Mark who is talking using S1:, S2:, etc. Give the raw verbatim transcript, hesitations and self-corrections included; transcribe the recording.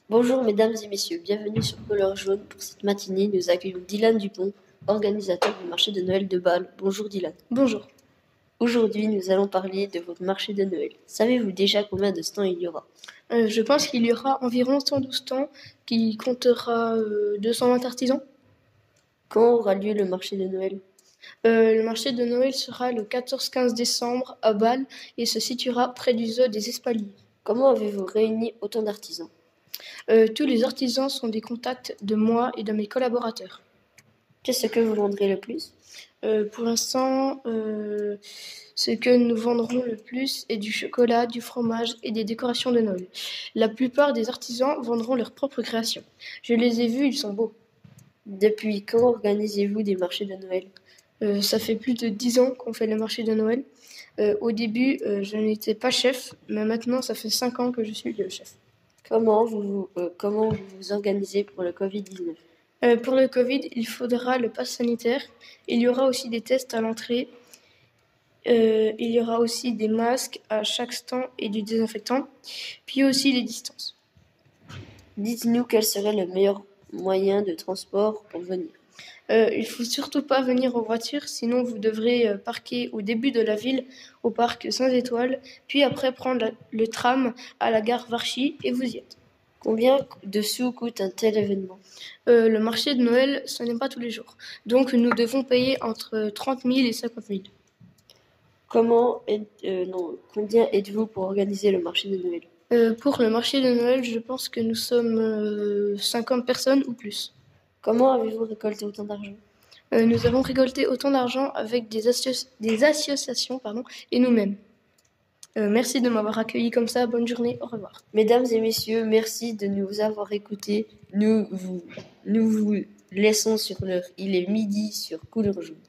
S1: Bonjour mesdames et messieurs, bienvenue sur Couleur Jaune. Pour cette matinée, nous accueillons Dylan Dupont, organisateur du marché de Noël de Bâle. Bonjour Dylan.
S2: Bonjour.
S1: Aujourd'hui, nous allons parler de votre marché de Noël. Savez-vous déjà combien de stands il y aura?
S2: Euh, je pense qu'il y aura environ cent douze stands qui comptera euh, deux cent vingt artisans.
S1: Quand aura lieu le marché de Noël?
S2: Euh, le marché de Noël sera le quatorze quinze décembre à Bâle et se situera près du zoo des Espaliers.
S1: Comment avez-vous réuni autant d'artisans?
S2: Euh, tous les artisans sont des contacts de moi et de mes collaborateurs.
S1: Qu'est-ce que vous vendrez le plus?
S2: Euh, pour l'instant, euh, ce que nous vendrons le plus est du chocolat, du fromage et des décorations de Noël. La plupart des artisans vendront leurs propres créations. Je les ai vus, ils sont beaux.
S1: Depuis quand organisez-vous des marchés de Noël?
S2: Euh, ça fait plus de dix ans qu'on fait le marché de Noël. Euh, au début, euh, je n'étais pas chef, mais maintenant, ça fait cinq ans que je suis le chef.
S1: Comment vous euh, comment vous vous organisez pour le covid dix-neuf?
S2: Euh, pour le Covid, il faudra le pass sanitaire. Il y aura aussi des tests à l'entrée. Euh, il y aura aussi des masques à chaque stand et du désinfectant, puis aussi les distances.
S1: Dites-nous quel serait le meilleur moyen de transport pour venir.
S2: Euh, il faut surtout pas venir en voiture, sinon vous devrez euh, parquer au début de la ville, au parc cinq étoiles, puis après prendre la, le tram à la gare Varchy et vous y êtes.
S1: Combien de sous coûte un tel événement?
S2: Euh, le marché de Noël, ce n'est pas tous les jours. Donc nous devons payer entre trente mille et cinquante mille.
S1: Comment êtes, euh, non, combien êtes-vous pour organiser le marché de Noël?
S2: Euh, pour le marché de Noël, je pense que nous sommes euh, cinquante personnes ou plus.
S1: Comment avez-vous récolté autant d'argent?
S2: Euh, nous avons récolté autant d'argent avec des, associ- des associations pardon, et nous-mêmes. Euh, merci de m'avoir accueilli comme ça. Bonne journée. Au revoir.
S1: Mesdames et messieurs, merci de nous avoir écoutés. Nous vous, nous vous laissons sur l'heure. Il est midi sur Couleur Jaune.